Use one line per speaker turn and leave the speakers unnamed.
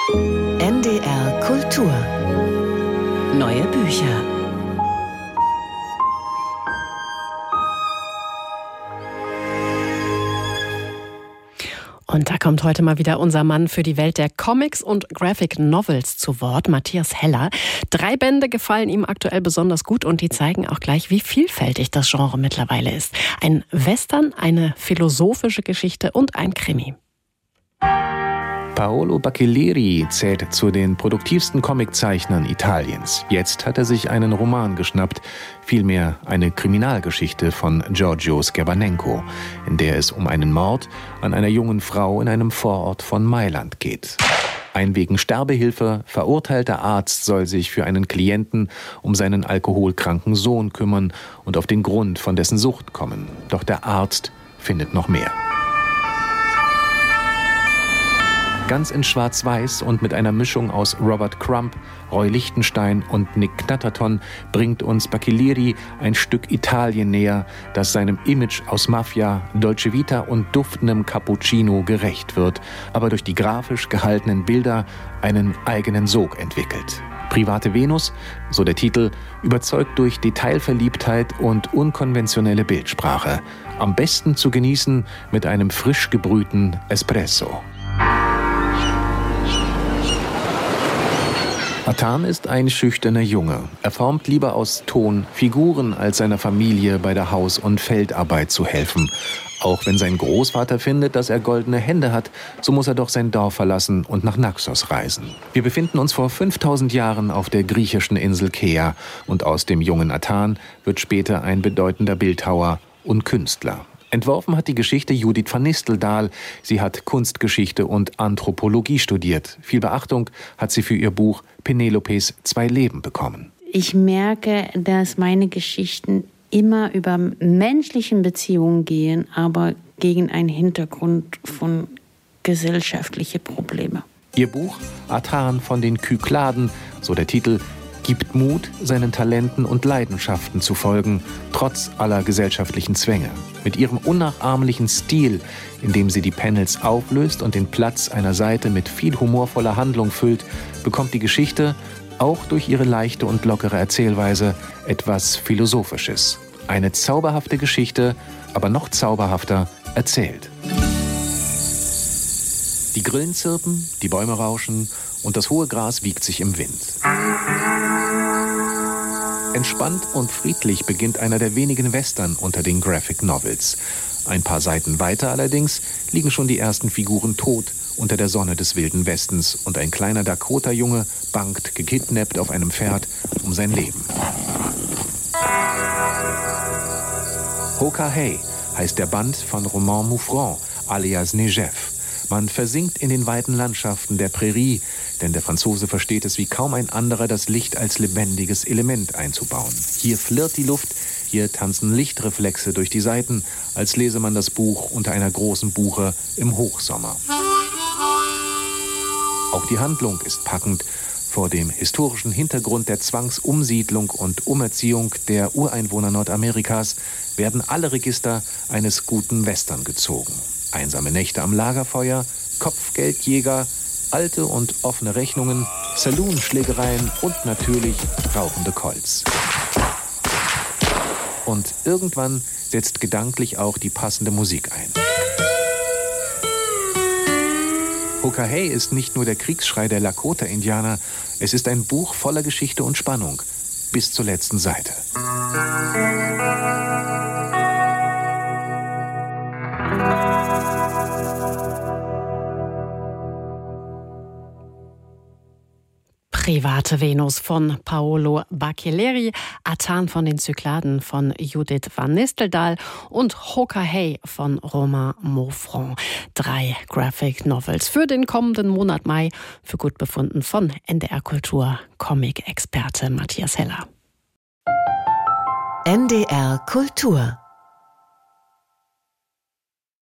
NDR Kultur. Neue Bücher.
Und da kommt heute mal wieder unser Mann für die Welt der Comics und Graphic Novels zu Wort, Matthias Heller. 3 Bände gefallen ihm aktuell besonders gut und die zeigen auch gleich, wie vielfältig das Genre mittlerweile ist. Ein Western, eine philosophische Geschichte und ein Krimi.
Paolo Baccellieri zählt zu den produktivsten Comiczeichnern Italiens. Jetzt hat er sich einen Roman geschnappt, vielmehr eine Kriminalgeschichte von Giorgio Scherbanenko, in der es um einen Mord an einer jungen Frau in einem Vorort von Mailand geht. Ein wegen Sterbehilfe verurteilter Arzt soll sich für einen Klienten um seinen alkoholkranken Sohn kümmern und auf den Grund von dessen Sucht kommen. Doch der Arzt findet noch mehr. Ganz in Schwarz-Weiß und mit einer Mischung aus Robert Crumb, Roy Lichtenstein und Nick Knatterton bringt uns Baccellieri ein Stück Italien näher, das seinem Image aus Mafia, Dolce Vita und duftendem Cappuccino gerecht wird, aber durch die grafisch gehaltenen Bilder einen eigenen Sog entwickelt. Private Venus, so der Titel, überzeugt durch Detailverliebtheit und unkonventionelle Bildsprache. Am besten zu genießen mit einem frisch gebrühten Espresso. Atan ist ein schüchterner Junge. Er formt lieber aus Ton Figuren, als seiner Familie bei der Haus- und Feldarbeit zu helfen. Auch wenn sein Großvater findet, dass er goldene Hände hat, so muss er doch sein Dorf verlassen und nach Naxos reisen. Wir befinden uns vor 5000 Jahren auf der griechischen Insel Kea und aus dem jungen Atan wird später ein bedeutender Bildhauer und Künstler. Entworfen hat die Geschichte Judith van Nistelrooy. Sie hat Kunstgeschichte und Anthropologie studiert. Viel Beachtung hat sie für ihr Buch Penelopes 2 Leben bekommen.
Ich merke, dass meine Geschichten immer über menschliche Beziehungen gehen, aber gegen einen Hintergrund von gesellschaftlichen Problemen.
Ihr Buch Atan von den Kykladen, so der Titel, gibt Mut, seinen Talenten und Leidenschaften zu folgen, trotz aller gesellschaftlichen Zwänge. Mit ihrem unnachahmlichen Stil, in dem sie die Panels auflöst und den Platz einer Seite mit viel humorvoller Handlung füllt, bekommt die Geschichte, auch durch ihre leichte und lockere Erzählweise, etwas Philosophisches. Eine zauberhafte Geschichte, aber noch zauberhafter erzählt. Die Grillen zirpen, die Bäume rauschen und das hohe Gras wiegt sich im Wind. Entspannt und friedlich beginnt einer der wenigen Western unter den Graphic Novels. Ein paar Seiten weiter allerdings liegen schon die ersten Figuren tot unter der Sonne des Wilden Westens und ein kleiner Dakota-Junge bangt gekidnappt auf einem Pferd um sein Leben. Hoka Hey heißt der Band von Romain Muffron alias Negev. Man versinkt in den weiten Landschaften der Prärie, denn der Franzose versteht es wie kaum ein anderer, das Licht als lebendiges Element einzubauen. Hier flirrt die Luft, hier tanzen Lichtreflexe durch die Seiten, als lese man das Buch unter einer großen Buche im Hochsommer. Auch die Handlung ist packend. Vor dem historischen Hintergrund der Zwangsumsiedlung und Umerziehung der Ureinwohner Nordamerikas werden alle Register eines guten Western gezogen. Einsame Nächte am Lagerfeuer, Kopfgeldjäger, alte und offene Rechnungen, Saloon-Schlägereien und natürlich rauchende Colts. Und irgendwann setzt gedanklich auch die passende Musik ein. Hoka Hey ist nicht nur der Kriegsschrei der Lakota-Indianer, es ist ein Buch voller Geschichte und Spannung, bis zur letzten Seite.
Private Venus von Paolo Baccellieri, Atan von den Cykladen von Judith van Nistelrooy und Hoka Hey von Romain Muffron. 3 Graphic Novels für den kommenden Monat Mai, für gut befunden von NDR Kultur Comic-Experte Matthias Heller.
NDR Kultur